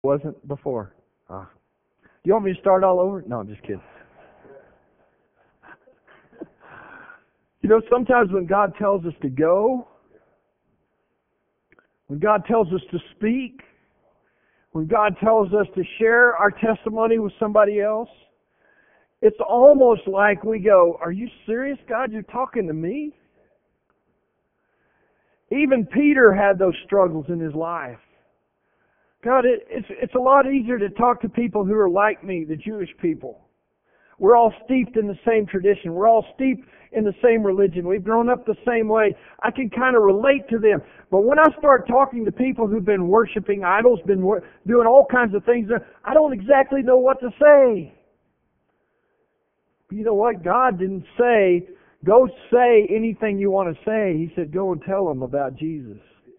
Wasn't before. Do you want me to start all over? No, I'm just kidding. You know, sometimes when God tells us to go, when God tells us to speak, when God tells us to share our testimony with somebody else, it's almost like we go, "Are you serious, God? You're talking to me?" Even Peter had those struggles in his life. God, it's a lot easier to talk to people who are like me, the Jewish people. We're all steeped in the same tradition. We're all steeped in the same religion. We've grown up the same way. I can kind of relate to them. But when I start talking to people who've been worshiping idols, doing all kinds of things, I don't exactly know what to say. You know what? God didn't say, "Go say anything you want to say." He said, "Go and tell them about Jesus."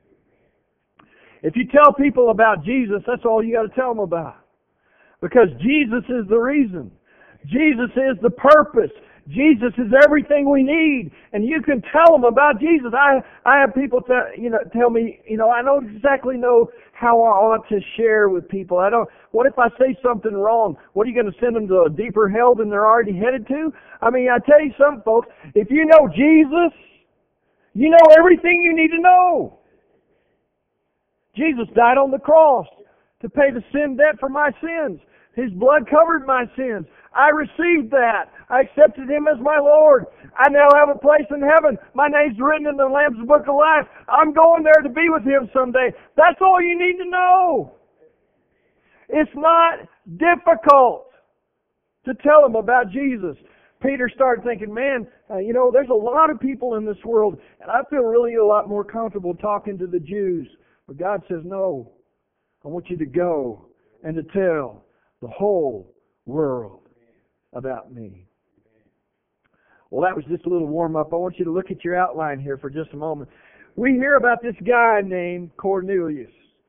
If you tell people about Jesus, that's all you got to tell them about. Because Jesus is the reason. Jesus is the purpose. Jesus is everything we need. And you can tell them about Jesus. I have people tell me, I don't exactly know how I ought to share with people. What if I say something wrong? What, are you going to send them to a deeper hell than they're already headed to? I mean, I tell you something, folks. If you know Jesus, you know everything you need to know. Jesus died on the cross to pay the sin debt for my sins. His blood covered my sins. I received that. I accepted Him as my Lord. I now have a place in heaven. My name's written in the Lamb's Book of Life. I'm going there to be with Him someday. That's all you need to know. It's not difficult to tell them about Jesus. Peter started thinking, man, there's a lot of people in this world, and I feel really a lot more comfortable talking to the Jews. But God says, no, I want you to go and to tell the whole world about me. Well, that was just a little warm-up. I want you to look at your outline here for just a moment. We hear about this guy named Cornelius.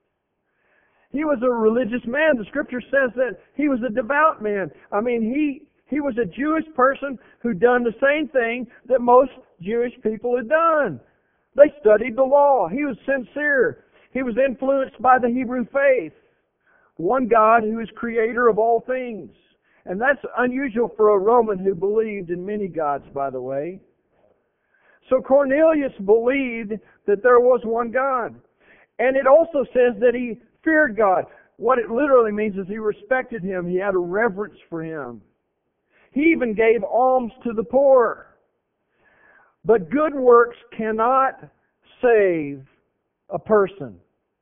He was a religious man. The Scripture says that he was a devout man. I mean, he was a Jewish person who'd done the same thing that most Jewish people had done. They studied the law. He was sincere. He was influenced by the Hebrew faith. One God who is creator of all things. And that's unusual for a Roman who believed in many gods, by the way. So Cornelius believed that there was one God. And it also says that he feared God. What it literally means is he respected Him. He had a reverence for Him. He even gave alms to the poor. But good works cannot save a person.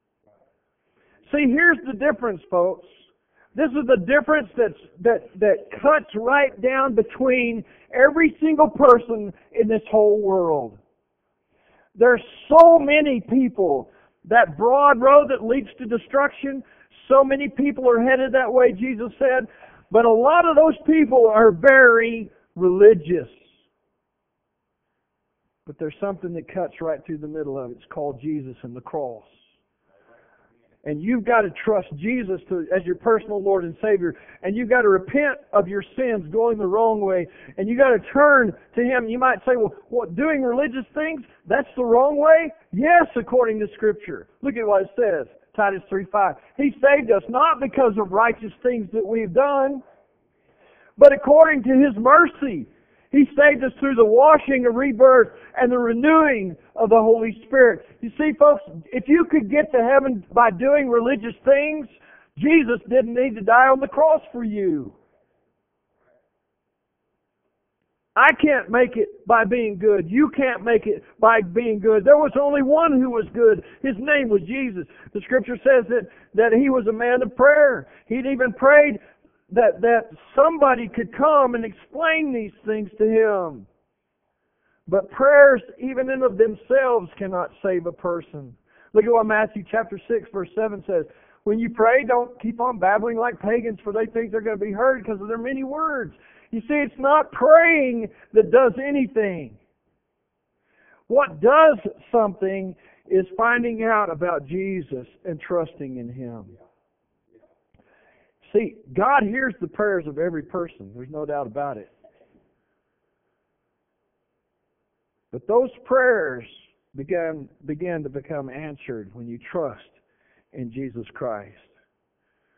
See, here's the difference, folks. This is the difference that cuts right down between every single person in this whole world. There's so many people, that broad road that leads to destruction, so many people are headed that way, Jesus said, but a lot of those people are very religious. But there's something that cuts right through the middle of it. It's called Jesus and the cross. And you've got to trust Jesus as your personal Lord and Savior. And you've got to repent of your sins going the wrong way. And you've got to turn to Him. You might say, well, what, doing religious things, that's the wrong way? Yes, according to Scripture. Look at what it says, Titus 3:5. He saved us not because of righteous things that we've done, but according to His mercy. He saved us through the washing of rebirth and the renewing of the Holy Spirit. You see, folks, if you could get to heaven by doing religious things, Jesus didn't need to die on the cross for you. I can't make it by being good. You can't make it by being good. There was only one who was good. His name was Jesus. The Scripture says that He was a man of prayer. He'd even prayed that somebody could come and explain these things to Him. But prayers, even in of themselves, cannot save a person. Look at what Matthew chapter 6, verse 7 says. When you pray, don't keep on babbling like pagans, for they think they're going to be heard because of their many words. You see, it's not praying that does anything. What does something is finding out about Jesus and trusting in Him. See, God hears the prayers of every person. There's no doubt about it. But those prayers began to become answered when you trust in Jesus Christ.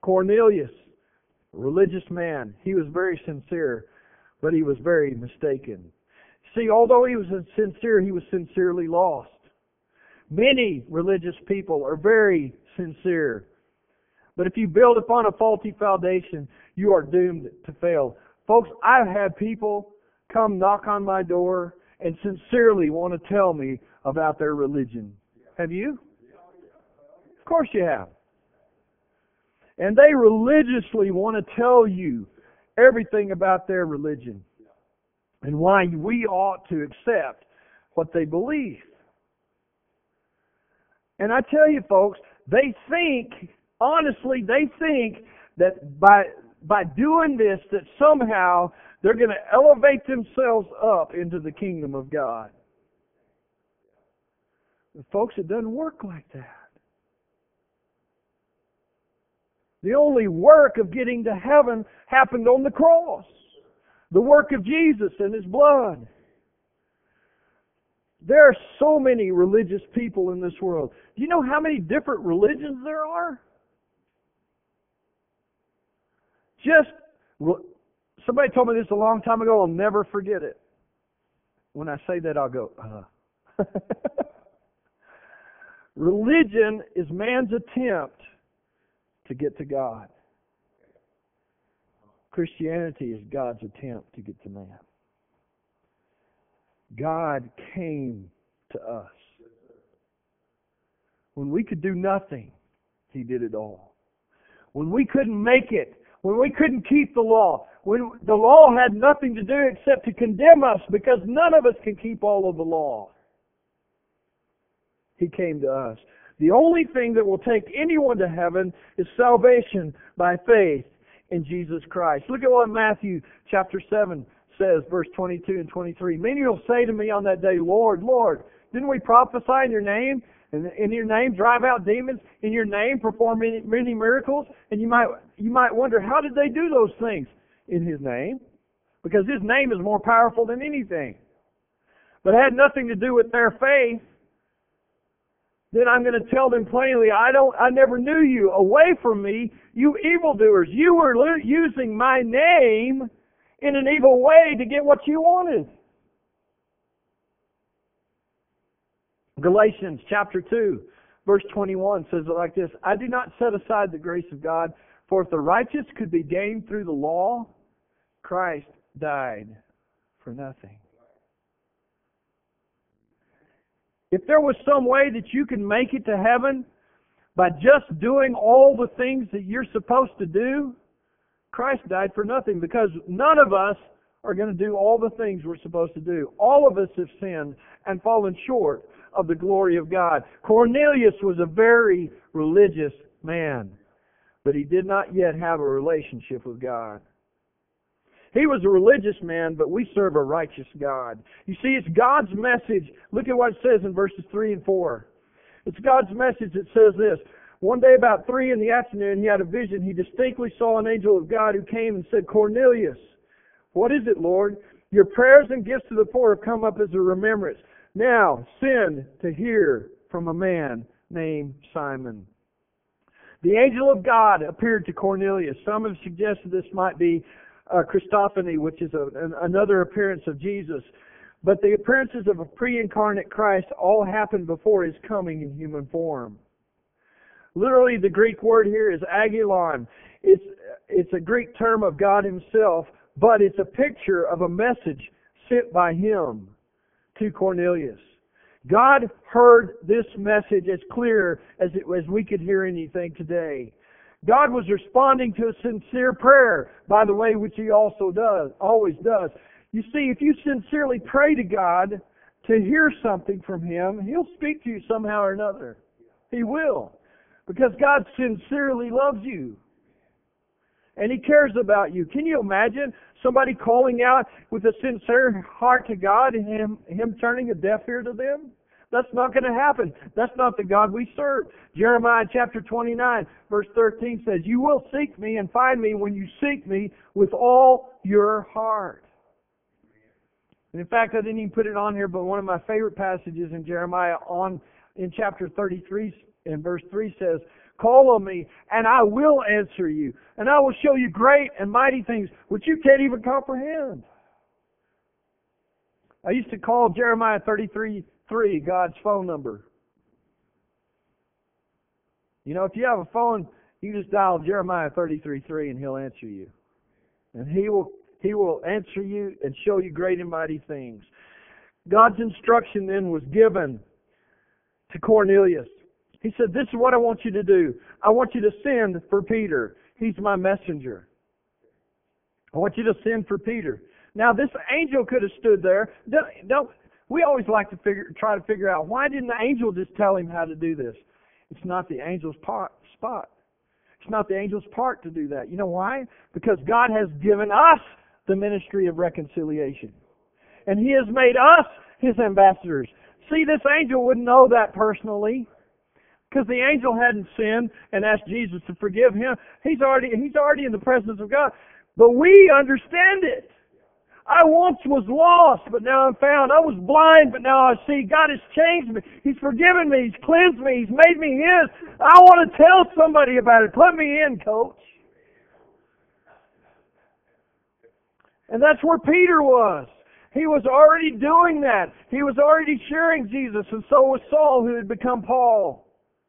Cornelius, a religious man, he was very sincere, but he was very mistaken. See, although he was sincere, he was sincerely lost. Many religious people are very sincere, but if you build upon a faulty foundation, you are doomed to fail. Folks, I've had people come knock on my door and sincerely want to tell me about their religion. Have you? Of course you have. And they religiously want to tell you everything about their religion and why we ought to accept what they believe. And I tell you, folks, they think, honestly, they think that by doing this, that somehow they're going to elevate themselves up into the kingdom of God. But folks, it doesn't work like that. The only work of getting to heaven happened on the cross. The work of Jesus and His blood. There are so many religious people in this world. Do you know how many different religions there are? Somebody told me this a long time ago. I'll never forget it. When I say that, I'll go, Religion is man's attempt to get to God. Christianity is God's attempt to get to man. God came to us. When we could do nothing, He did it all. When we couldn't make it, when we couldn't keep the law, when the law had nothing to do except to condemn us because none of us can keep all of the law, He came to us. The only thing that will take anyone to heaven is salvation by faith in Jesus Christ. Look at what Matthew chapter 7 says, verse 22 and 23. Many will say to me on that day, Lord, Lord, didn't we prophesy in your name? And in your name drive out demons? In your name perform many miracles? And you might wonder, how did they do those things? In His name. Because His name is more powerful than anything. But it had nothing to do with their faith. Then I'm going to tell them plainly, I never knew you. Away from me, you evildoers. You were using my name in an evil way to get what you wanted. Galatians chapter 2, verse 21 says it like this. I do not set aside the grace of God, for if the righteous could be gained through the law, Christ died for nothing. If there was some way that you can make it to heaven by just doing all the things that you're supposed to do, Christ died for nothing, because none of us are going to do all the things we're supposed to do. All of us have sinned and fallen short of the glory of God. Cornelius was a very religious man, but he did not yet have a relationship with God. He was a religious man, but we serve a righteous God. You see, it's God's message. Look at what it says in verses 3 and 4. It's God's message that says this. One day about 3 in the afternoon, he had a vision. He distinctly saw an angel of God who came and said, Cornelius, what is it, Lord? Your prayers and gifts to the poor have come up as a remembrance. Now send to hear from a man named Simon. The angel of God appeared to Cornelius. Some have suggested this might be Christophany, which is another appearance of Jesus. But the appearances of a pre-incarnate Christ all happened before His coming in human form. Literally, the Greek word here is agilon. It's a Greek term of God Himself, but it's a picture of a message sent by Him to Cornelius. God heard this message as clear as we could hear anything today. God was responding to a sincere prayer, by the way, which He always does. You see, if you sincerely pray to God to hear something from Him, He'll speak to you somehow or another. He will. Because God sincerely loves you. And He cares about you. Can you imagine somebody calling out with a sincere heart to God and Him turning a deaf ear to them? That's not going to happen. That's not the God we serve. Jeremiah chapter 29, verse 13 says, You will seek me and find me when you seek me with all your heart. And in fact, I didn't even put it on here, but one of my favorite passages in Jeremiah in chapter 33 and verse 3 says, Call on me, and I will answer you. And I will show you great and mighty things which you can't even comprehend. I used to call Jeremiah 33:3 God's phone number. You know, if you have a phone, you just dial Jeremiah 33:3 and He'll answer you. And He will answer you and show you great and mighty things. God's instruction then was given to Cornelius. He said, this is what I want you to do. I want you to send for Peter. He's my messenger. I want you to send for Peter. Now, this angel could have stood there. We always like to try to figure out, why didn't the angel just tell him how to do this? It's not the angel's spot. It's not the angel's part to do that. You know why? Because God has given us the ministry of reconciliation. And He has made us His ambassadors. See, this angel wouldn't know that personally, because the angel hadn't sinned and asked Jesus to forgive him. He's already in the presence of God. But we understand it. I once was lost, but now I'm found. I was blind, but now I see. God has changed me. He's forgiven me. He's cleansed me. He's made me His. I want to tell somebody about it. Put me in, coach. And that's where Peter was. He was already doing that. He was already sharing Jesus, and so was Saul, who had become Paul.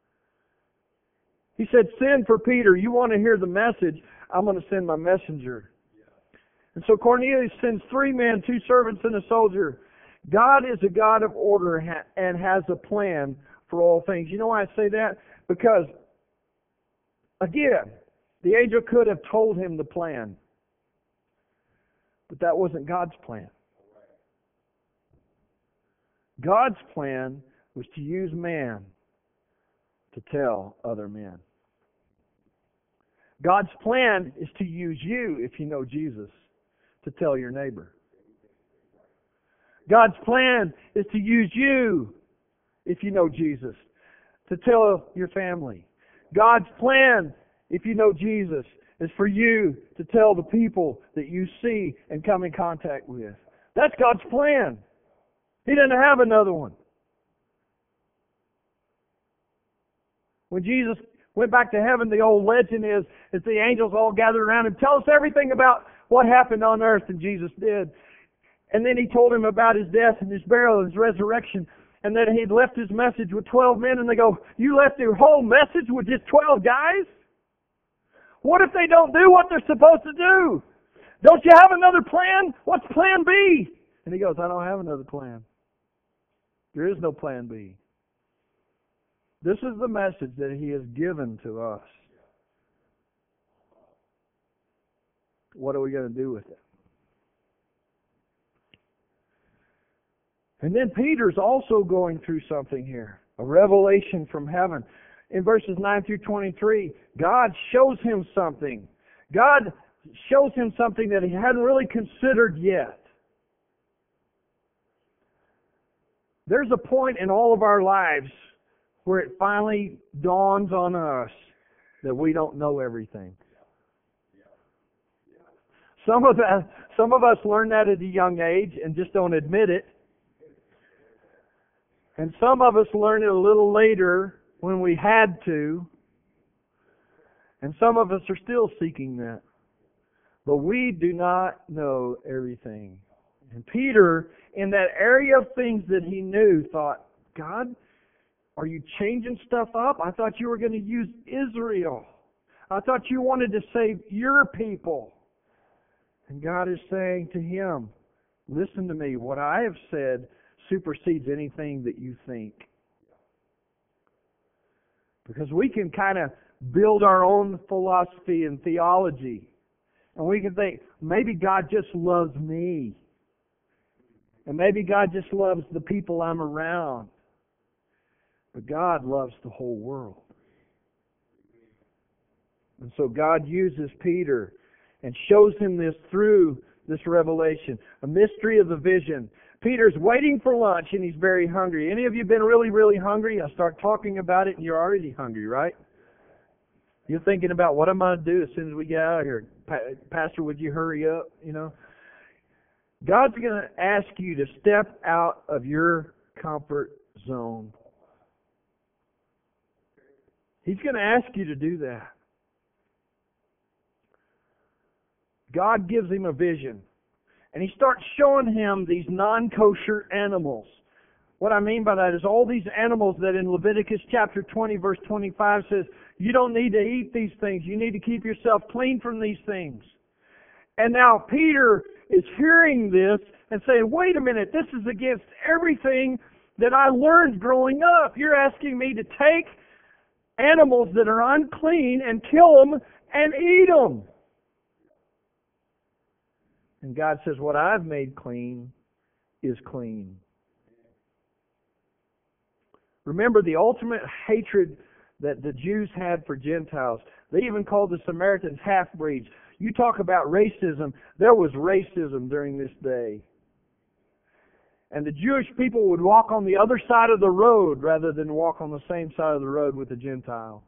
He said, send for Peter. You want to hear the message? I'm going to send my messenger. And so Cornelius sends 3 men, 2 servants, and a soldier. God is a God of order and has a plan for all things. You know why I say that? Because, again, the angel could have told him the plan. But that wasn't God's plan. God's plan was to use man to tell other men. God's plan is to use you, if you know Jesus, to tell your neighbor. God's plan is to use you, if you know Jesus, to tell your family. God's plan, if you know Jesus, is for you to tell the people that you see and come in contact with. That's God's plan. He doesn't have another one. When Jesus went back to heaven, the old legend is that the angels all gathered around him. Tell us everything about what happened on earth, and Jesus did. And then He told him about His death and His burial and His resurrection, and that He'd left His message with 12 men, and they go, you left your whole message with just 12 guys? What if they don't do what they're supposed to do? Don't you have another plan? What's plan B? And He goes, I don't have another plan. There is no plan B. This is the message that He has given to us. What are we going to do with it? And then Peter's also going through something here. A revelation from heaven. In verses 9 through 23, God shows him something. God shows him something that he hadn't really considered yet. There's a point in all of our lives where it finally dawns on us that we don't know everything. Some of us learn that at a young age and just don't admit it. And some of us learn it a little later when we had to. And some of us are still seeking that. But we do not know everything. And Peter, in that area of things that he knew, thought, God, are you changing stuff up? I thought you were going to use Israel. I thought you wanted to save your people. And God is saying to him, listen to me, what I have said supersedes anything that you think. Because we can kind of build our own philosophy and theology. And we can think, maybe God just loves me. And maybe God just loves the people I'm around. But God loves the whole world. And so God uses Peter and shows him this through this revelation. A mystery of the vision. Peter's waiting for lunch and he's very hungry. Any of you been really, really hungry? I start talking about it and you're already hungry, right? You're thinking about what I'm going to do as soon as we get out of here. Pastor, would you hurry up? You know, God's going to ask you to step out of your comfort zone. He's going to ask you to do that. God gives him a vision. And He starts showing him these non-kosher animals. What I mean by that is all these animals that in Leviticus chapter 20, verse 25 says, you don't need to eat these things. You need to keep yourself clean from these things. And now Peter is hearing this and saying, wait a minute, this is against everything that I learned growing up. You're asking me to take animals that are unclean and kill them and eat them. And God says, what I've made clean is clean. Remember the ultimate hatred that the Jews had for Gentiles. They even called the Samaritans half-breeds. You talk about racism. There was racism during this day. And the Jewish people would walk on the other side of the road rather than walk on the same side of the road with the Gentile.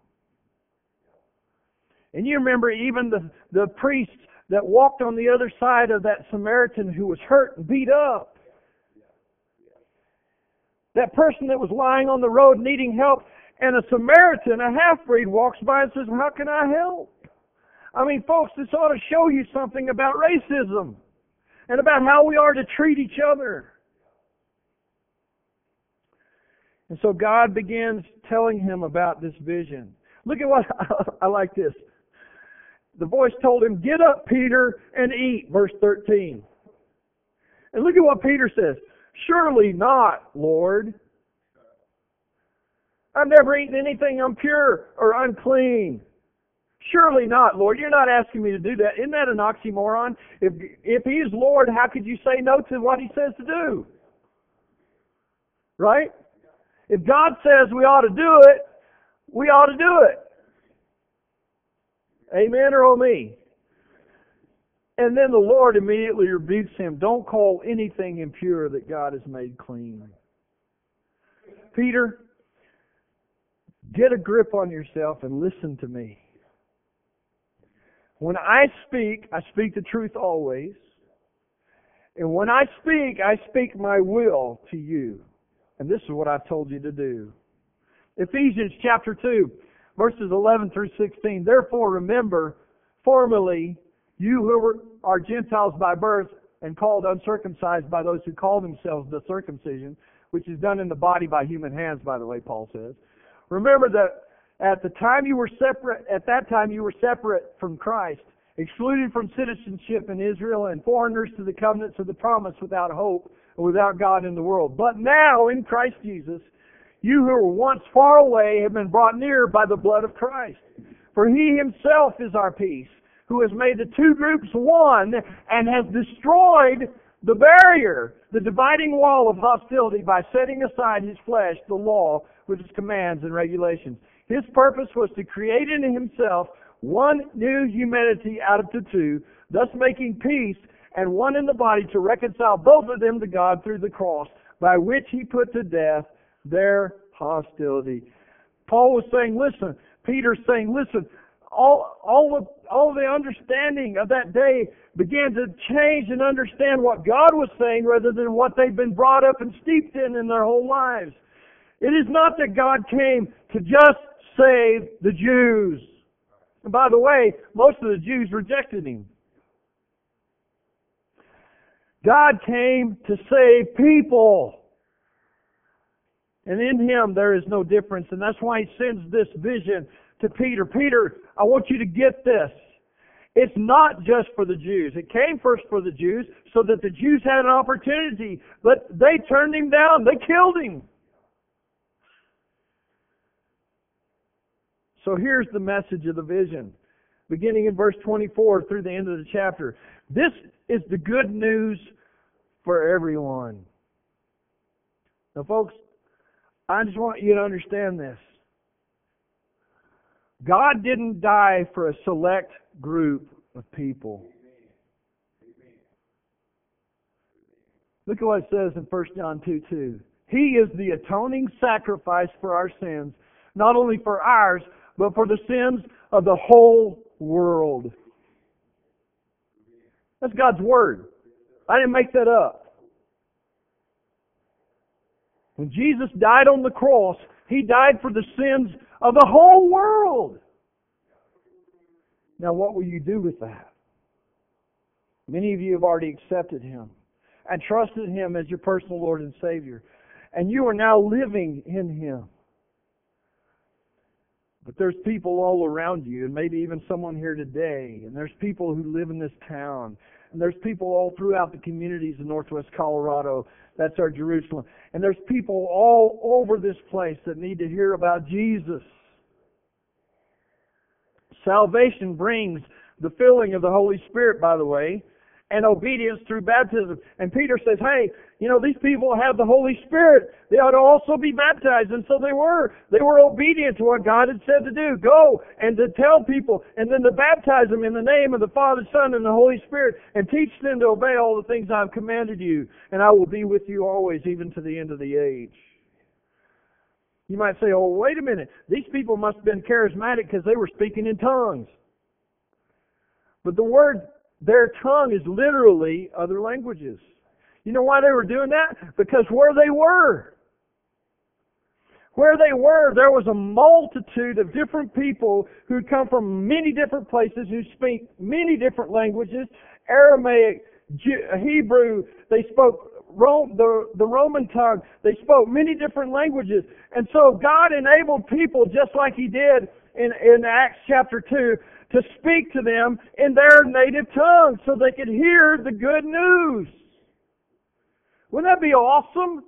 And you remember even the priests that walked on the other side of that Samaritan who was hurt and beat up. That person that was lying on the road needing help, and a Samaritan, a half-breed, walks by and says, how can I help? I mean, folks, this ought to show you something about racism and about how we are to treat each other. And so God begins telling him about this vision. Look at what, I like this. The voice told him, get up, Peter, and eat, verse 13. And look at what Peter says. Surely not, Lord. I've never eaten anything impure or unclean. Surely not, Lord. You're not asking me to do that. Isn't that an oxymoron? If He is Lord, how could you say no to what He says to do? Right? If God says we ought to do it, we ought to do it. Amen or oh me? And then the Lord immediately rebukes him. Don't call anything impure that God has made clean. Peter, get a grip on yourself and listen to me. When I speak the truth always. And when I speak my will to you. And this is what I've told you to do. Ephesians chapter 2, verses 11 through 16. Therefore remember, formerly, you who are Gentiles by birth and called uncircumcised by those who call themselves the circumcision, which is done in the body by human hands, by the way, Paul says. Remember that at that time you were separate from Christ, excluded from citizenship in Israel and foreigners to the covenants of the promise without hope and without God in the world. But now in Christ Jesus, you who were once far away have been brought near by the blood of Christ. For He Himself is our peace, who has made the two groups one and has destroyed the barrier, the dividing wall of hostility by setting aside His flesh, the law, with its commands and regulations. His purpose was to create in Himself one new humanity out of the two, thus making peace, and one in the body to reconcile both of them to God through the cross, by which He put to death their hostility. Paul was saying, listen. Peter's saying, listen, all of the understanding of that day began to change and understand what God was saying rather than what they've been brought up and steeped in their whole lives. It is not that God came to just save the Jews. And by the way, most of the Jews rejected Him. God came to save people. And in Him there is no difference. And that's why He sends this vision to Peter. Peter, I want you to get this. It's not just for the Jews. It came first for the Jews so that the Jews had an opportunity. But they turned Him down. They killed Him. So here's the message of the vision. Beginning in verse 24 through the end of the chapter. This is the good news for everyone. Now folks, I just want you to understand this. God didn't die for a select group of people. Look at what it says in 1 John 2:2. He is the atoning sacrifice for our sins, not only for ours, but for the sins of the whole world. That's God's Word. I didn't make that up. When Jesus died on the cross, He died for the sins of the whole world. Now, what will you do with that? Many of you have already accepted Him and trusted Him as your personal Lord and Savior. And you are now living in Him. But there's people all around you, and maybe even someone here today, and there's people who live in this town, and there's people all throughout the communities of Northwest Colorado. That's our Jerusalem. And there's people all over this place that need to hear about Jesus. Salvation brings the filling of the Holy Spirit, by the way, and obedience through baptism. And Peter says, hey, these people have the Holy Spirit. They ought to also be baptized. And so they were. They were obedient to what God had said to do. Go and to tell people and then to baptize them in the name of the Father, Son, and the Holy Spirit and teach them to obey all the things I've commanded you. And I will be with you always, even to the end of the age. You might say, oh, wait a minute. These people must have been charismatic because they were speaking in tongues. But the word, their tongue, is literally other languages. You know why they were doing that? Because where they were, there was a multitude of different people who'd come from many different places, who speak many different languages, Aramaic, Hebrew. They spoke the Roman tongue. They spoke many different languages. And so God enabled people, just like He did in Acts chapter 2, to speak to them in their native tongue so they could hear the good news. Wouldn't that be awesome?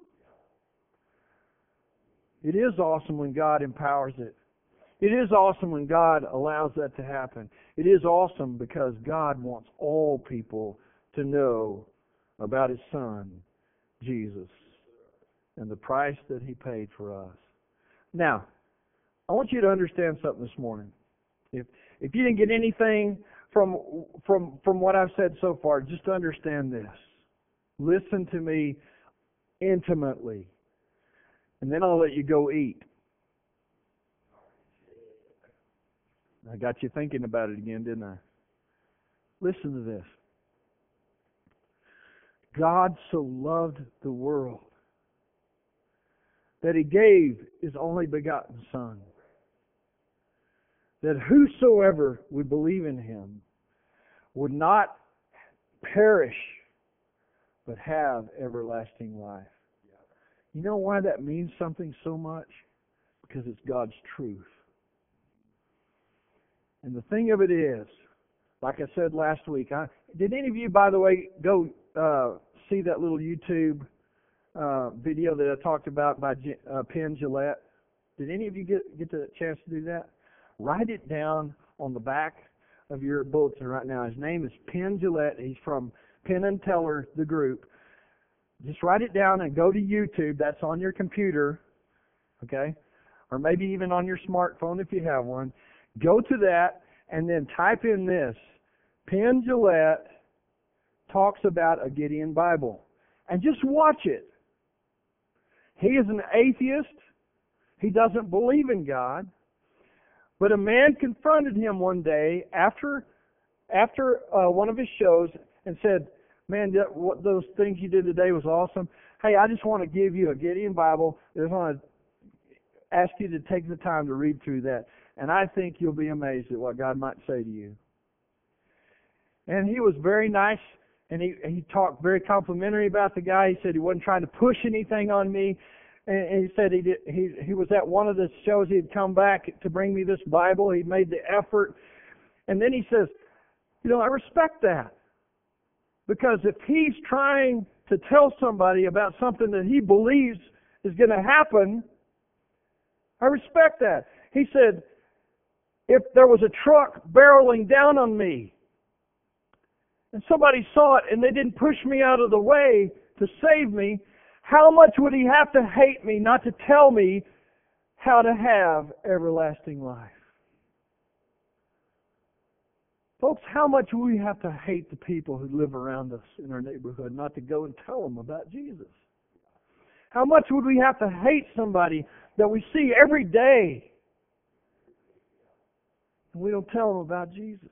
It is awesome when God empowers it. It is awesome when God allows that to happen. It is awesome because God wants all people to know about His Son, Jesus, and the price that He paid for us. Now, I want you to understand something this morning. If you didn't get anything from what I've said so far, just understand this. Listen to me intimately, and then I'll let you go eat. I got you thinking about it again, didn't I? Listen to this. God so loved the world that He gave His only begotten Son, that whosoever would believe in Him would not perish, but have everlasting life. You know why that means something so much? Because it's God's truth. And the thing of it is, like I said last week, did any of you, by the way, go see that little YouTube video that I talked about by Penn Jillette? Did any of you get the chance to do that? Write it down on the back of your bulletin right now. His name is Penn Jillette. He's from Penn and Teller, the group. Just write it down and go to YouTube. That's on your computer, okay? Or maybe even on your smartphone if you have one. Go to that and then type in this. Penn Jillette talks about a Gideon Bible. And just watch it. He is an atheist. He doesn't believe in God. But a man confronted him one day after one of his shows and said, man, what those things you did today was awesome. Hey, I just want to give you a Gideon Bible. I just want to ask you to take the time to read through that. And I think you'll be amazed at what God might say to you. And he was very nice, and he talked very complimentary about the guy. He said he wasn't trying to push anything on me. And he said he was at one of the shows. He'd come back to bring me this Bible. He made the effort. And then he says, I respect that. Because if he's trying to tell somebody about something that he believes is going to happen, I respect that. He said, if there was a truck barreling down on me and somebody saw it and they didn't push me out of the way to save me, how much would he have to hate me not to tell me how to have everlasting life? Folks, how much would we have to hate the people who live around us in our neighborhood not to go and tell them about Jesus? How much would we have to hate somebody that we see every day and we don't tell them about Jesus?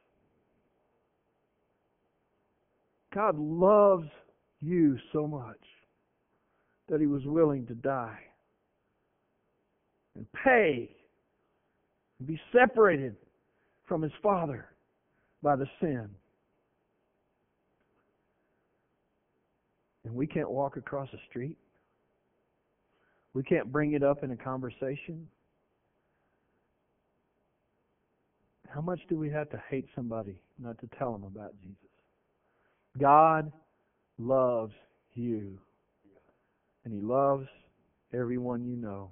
God loves you so much that He was willing to die and pay be separated from his Father by the sin. And we can't walk across the street. We can't bring it up in a conversation. How much do we have to hate somebody not to tell them about Jesus? God loves you. And He loves everyone you know.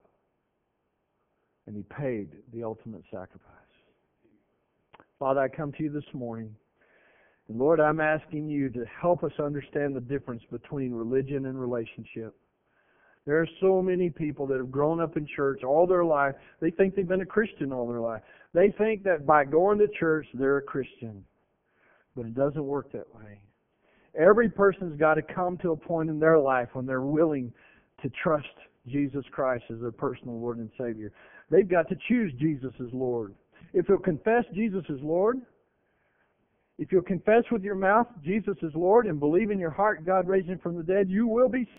And He paid the ultimate sacrifice. Father, I come to you this morning. And Lord, I'm asking you to help us understand the difference between religion and relationship. There are so many people that have grown up in church all their life. They think they've been a Christian all their life. They think that by going to church, they're a Christian. But it doesn't work that way. Every person's got to come to a point in their life when they're willing to trust Jesus Christ as their personal Lord and Savior. They've got to choose Jesus as Lord. If you'll confess Jesus as Lord, if you'll confess with your mouth Jesus is Lord and believe in your heart God raised Him from the dead, you will be